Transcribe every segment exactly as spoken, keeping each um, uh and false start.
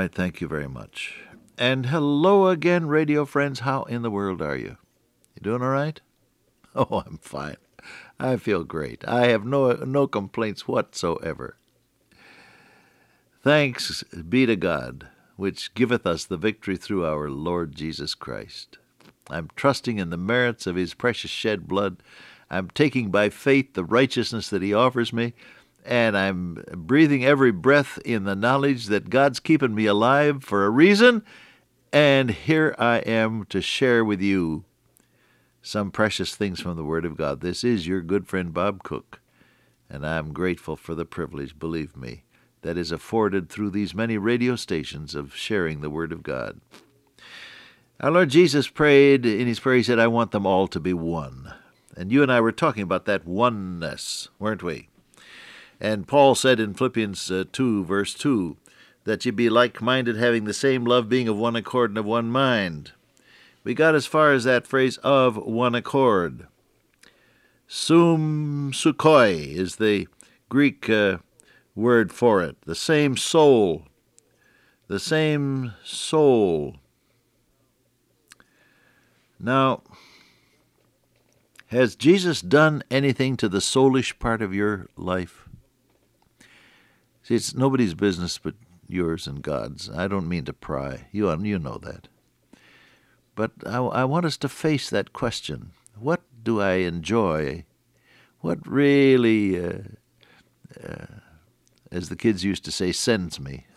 right, thank you very much. And hello again, radio friends. How in the world are you? You doing all right? Oh, I'm fine. I feel great. I have no no complaints whatsoever. Thanks be to God, which giveth us the victory through our Lord Jesus Christ. I'm trusting in the merits of his precious shed blood. I'm taking by faith the righteousness that he offers me, and I'm breathing every breath in the knowledge that God's keeping me alive for a reason, and here I am to share with you some precious things from the Word of God. This is your good friend Bob Cook, and I'm grateful for the privilege, believe me, that is afforded through these many radio stations of sharing the Word of God. Our Lord Jesus prayed, in his prayer he said, I want them all to be one. And you and I were talking about that oneness, weren't we? And Paul said in Philippians uh, two, verse two, that ye be like-minded, having the same love, being of one accord and of one mind. We got as far as that phrase, of one accord. Sum sukoi is the Greek uh, word for it. The same soul. The same soul. Now, has Jesus done anything to the soulish part of your life? See, it's nobody's business but yours and God's. I don't mean to pry. You, you know that. But I, I want us to face that question. What do I enjoy? What really, uh, uh, as the kids used to say, sends me?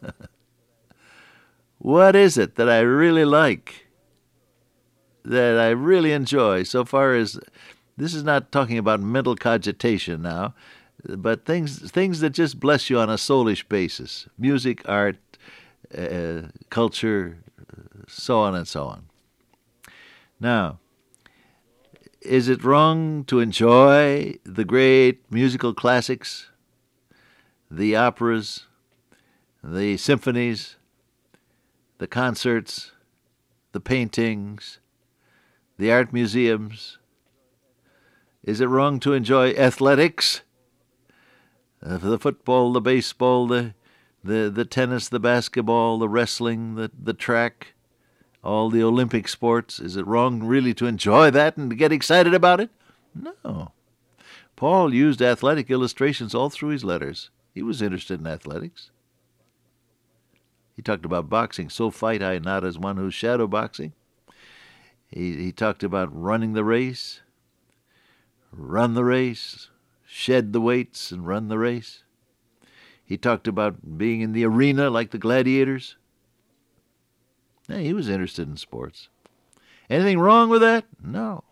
What is it that I really like, that I really enjoy, so far as, this is not talking about mental cogitation now, but things things that just bless you on a soulish basis. Music, art, uh, culture, so on and so on. Now, is it wrong to enjoy the great musical classics, the operas, the symphonies, the concerts, the paintings, the art museums? Is it wrong to enjoy athletics, uh, the football, the baseball, the, the, the tennis, the basketball, the wrestling, the, the track, all the Olympic sports? Is it wrong really to enjoy that and to get excited about it? No. Paul used athletic illustrations all through his letters. He was interested in athletics. He talked about boxing. So fight I not as one who's shadow boxing. He, he talked about running the race, run the race, shed the weights and run the race. He talked about being in the arena like the gladiators. Yeah, he was interested in sports. Anything wrong with that? No.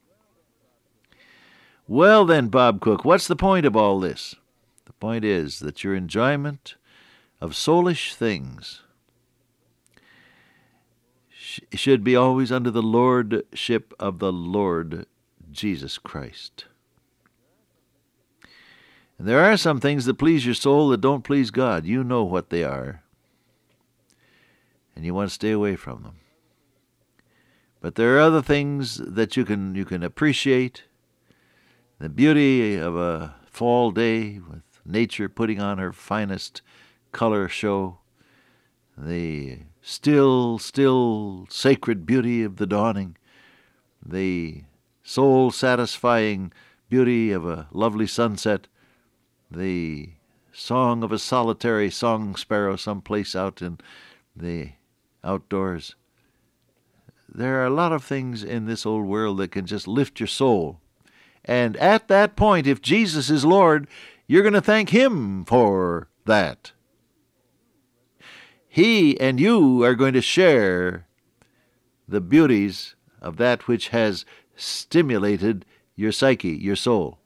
Well then, Bob Cook, what's the point of all this? The point is that your enjoyment of soulish things sh- should be always under the lordship of the Lord Jesus Christ. And there are some things that please your soul that don't please God. You know what they are, and you want to stay away from them. But there are other things that you can you can appreciate. The beauty of a fall day with nature putting on her finest color show, the still, still sacred beauty of the dawning, the soul-satisfying beauty of a lovely sunset, the song of a solitary song sparrow someplace out in the outdoors. There are a lot of things in this old world that can just lift your soul. And at that point, if Jesus is Lord, you're going to thank him for that. He and you are going to share the beauties of that which has stimulated your psyche, your soul.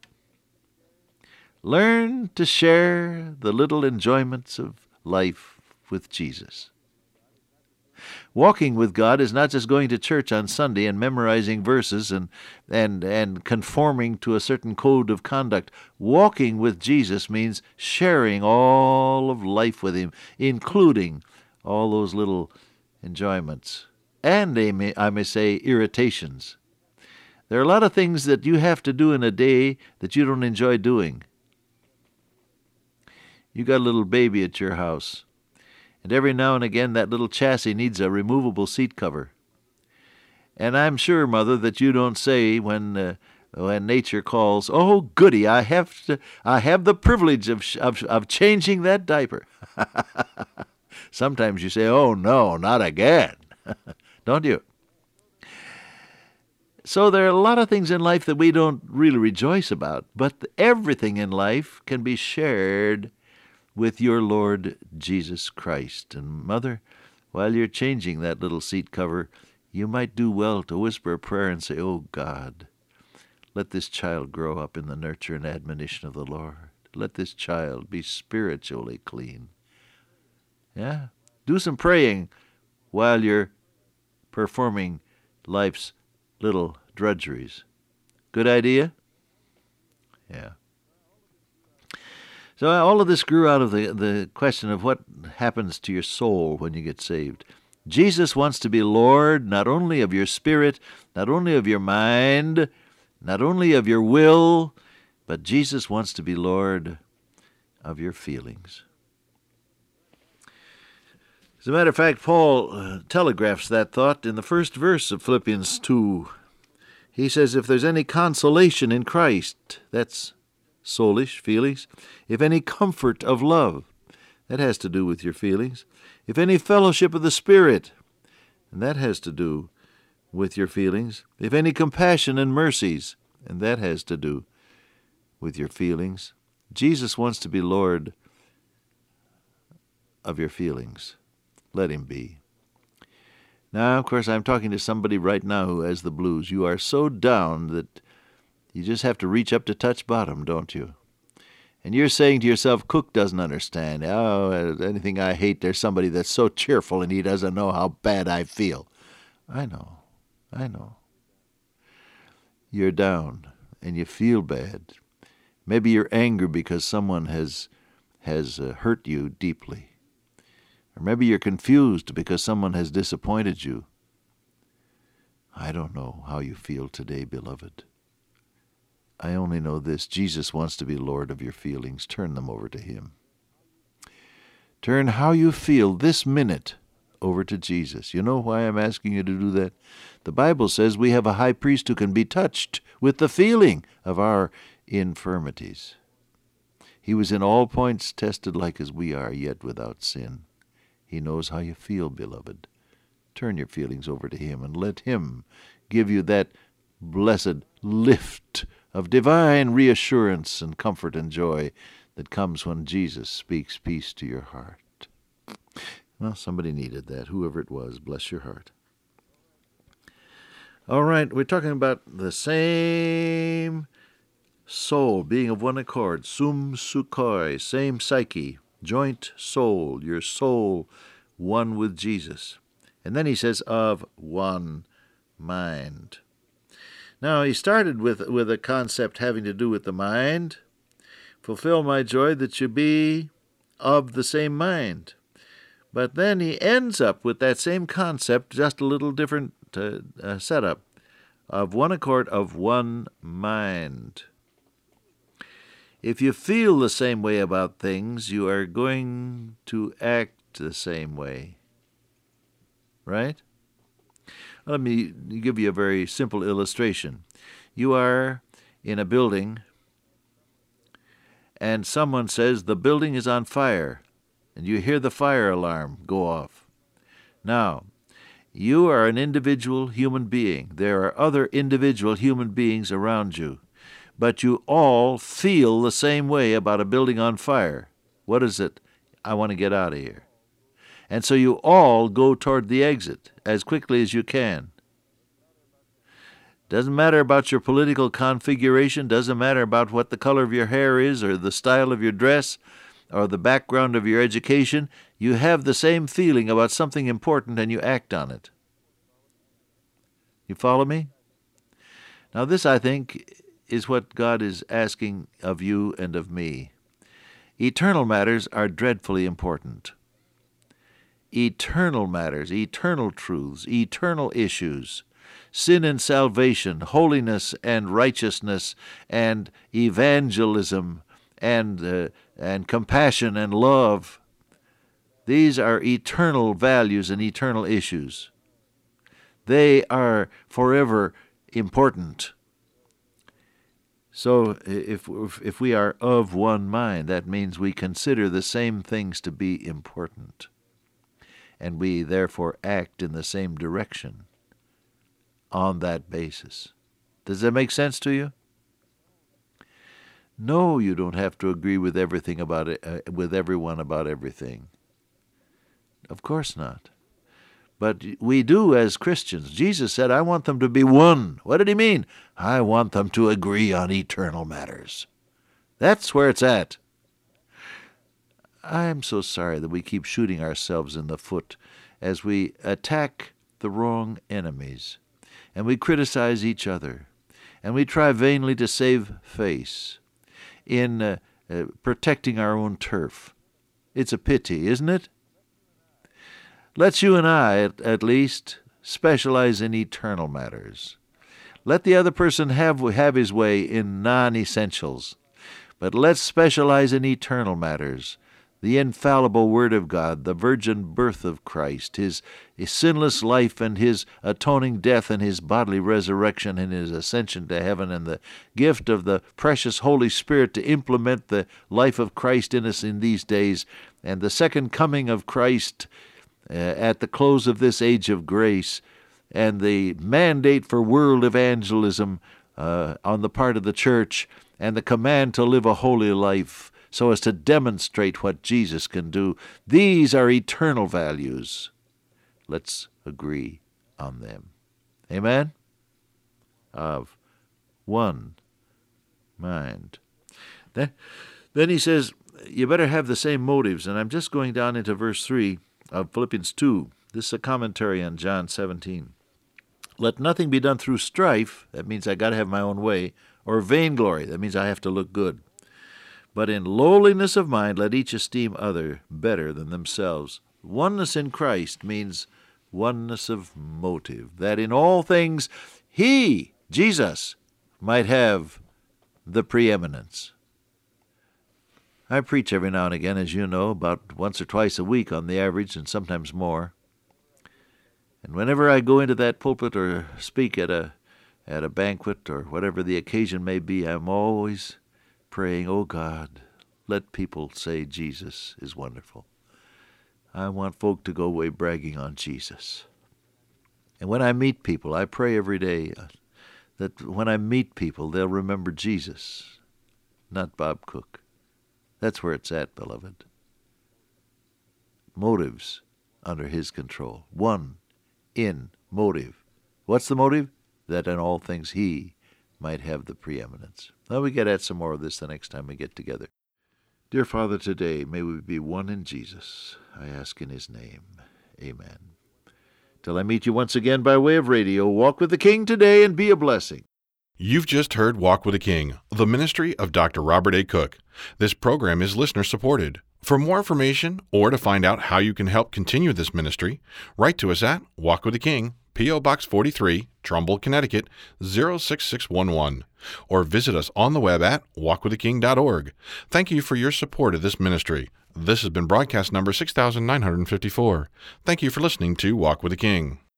Learn to share the little enjoyments of life with Jesus. Walking with God is not just going to church on Sunday and memorizing verses and, and, and conforming to a certain code of conduct. Walking with Jesus means sharing all of life with him, including all those little enjoyments. And, I may, I may say, irritations. There are a lot of things that you have to do in a day that you don't enjoy doing. You got a little baby at your house, And every now and again that little chassis needs a removable seat cover. And I'm sure, Mother, that you don't say when uh, when nature calls, "Oh, goody, I have to, I have the privilege of of, of changing that diaper." Sometimes you say, "Oh no, not again," don't you? So there are a lot of things in life that we don't really rejoice about, but everything in life can be shared with your Lord Jesus Christ. And Mother, while you're changing that little seat cover, you might do well to whisper a prayer and say, "Oh God, let this child grow up in the nurture and admonition of the Lord. Let this child be spiritually clean." Yeah? Do some praying while you're performing life's little drudgeries. Good idea? Yeah. So all of this grew out of the, the question of what happens to your soul when you get saved. Jesus wants to be Lord not only of your spirit, not only of your mind, not only of your will, but Jesus wants to be Lord of your feelings. As a matter of fact, Paul uh, telegraphs that thought in the first verse of Philippians two. He says, if there's any consolation in Christ, that's soulish, feelings. If any comfort of love, that has to do with your feelings. If any fellowship of the Spirit, and that has to do with your feelings. If any compassion and mercies, and that has to do with your feelings. Jesus wants to be Lord of your feelings. Let him be. Now, of course, I'm talking to somebody right now who has the blues. You are so down that you just have to reach up to touch bottom, don't you? And you're saying to yourself, Cook doesn't understand. Oh, anything I hate, there's somebody that's so cheerful and he doesn't know how bad I feel. I know. I know. You're down and you feel bad. Maybe you're angry because someone has, has uh, hurt you deeply. Or maybe you're confused because someone has disappointed you. I don't know how you feel today, beloved. I only know this. Jesus wants to be Lord of your feelings. Turn them over to him. Turn how you feel this minute over to Jesus. You know why I'm asking you to do that? The Bible says we have a high priest who can be touched with the feeling of our infirmities. He was in all points tested like as we are, yet without sin. He knows how you feel, beloved. Turn your feelings over to him and let him give you that blessed lift of divine reassurance and comfort and joy that comes when Jesus speaks peace to your heart. Well, somebody needed that. Whoever it was, bless your heart. All right, we're talking about the same soul being of one accord, sum sukoi, same psyche, joint soul, your soul one with Jesus. And then he says, of one mind. Now, he started with, with a concept having to do with the mind. Fulfill my joy that you be of the same mind. But then he ends up with that same concept, just a little different uh, uh, setup, of one accord, of one mind. If you feel the same way about things, you are going to act the same way. Right? Let me give you a very simple illustration. You are in a building, and someone says the building is on fire, and you hear the fire alarm go off. Now, you are an individual human being. There are other individual human beings around you, but you all feel the same way about a building on fire. What is it? I want to get out of here. And so you all go toward the exit as quickly as you can. Doesn't matter about your political configuration, doesn't matter about what the color of your hair is or the style of your dress or the background of your education. You have the same feeling about something important and you act on it. You follow me? Now this, I think, is what God is asking of you and of me. Eternal matters are dreadfully important. Eternal matters, eternal truths, eternal issues, sin and salvation, holiness and righteousness, and evangelism, and uh, and compassion and love. These are eternal values and eternal issues. They are forever important. So if, if we are of one mind, that means we consider the same things to be important, and we therefore act in the same direction on that basis. Does that make sense to you? No, you don't have to agree with everything about it, uh, with everyone about everything. Of course not. But we do as Christians. Jesus said, I want them to be one. What did he mean? I want them to agree on eternal matters. That's where it's at. I'm so sorry that we keep shooting ourselves in the foot as we attack the wrong enemies, and we criticize each other, and we try vainly to save face in uh, uh, protecting our own turf. It's a pity, isn't it? Let's you and I, at, at least, specialize in eternal matters. Let the other person have, have his way in non-essentials, but let's specialize in eternal matters. The infallible Word of God, the virgin birth of Christ, his, his sinless life and his atoning death and his bodily resurrection and his ascension to heaven, and the gift of the precious Holy Spirit to implement the life of Christ in us in these days, and the second coming of Christ uh, at the close of this age of grace, and the mandate for world evangelism uh, on the part of the church, and the command to live a holy life so as to demonstrate what Jesus can do. These are eternal values. Let's agree on them. Amen? Of one mind. Then, then he says, you better have the same motives. And I'm just going down into verse three of Philippians two. This is a commentary on John seventeen. Let nothing be done through strife, that means I got to have my own way, or vainglory, that means I have to look good. But in lowliness of mind, let each esteem other better than themselves. Oneness in Christ means oneness of motive, that in all things he, Jesus, might have the preeminence. I preach every now and again, as you know, about once or twice a week on the average, and sometimes more. And whenever I go into that pulpit or speak at a at a banquet or whatever the occasion may be, I'm always praying, oh God, let people say Jesus is wonderful. I want folk to go away bragging on Jesus. And when I meet people, I pray every day that when I meet people, they'll remember Jesus, not Bob Cook. That's where it's at, beloved. Motives under his control. One in motive. What's the motive? That in all things he might have the preeminence. Now we get at some more of this the next time we get together. Dear Father, today may we be one in Jesus. I ask in his name. Amen. Till I meet you once again by way of radio, walk with the King today and be a blessing. You've just heard Walk with the King, the ministry of Doctor Robert A. Cook. This program is listener-supported. For more information or to find out how you can help continue this ministry, write to us at Walk with the King, P O. Box forty-three, Trumbull, Connecticut, zero six six one one, or visit us on the web at walk with the king dot org. Thank you for your support of this ministry. This has been broadcast number six thousand nine hundred fifty-four. Thank you for listening to Walk with the King.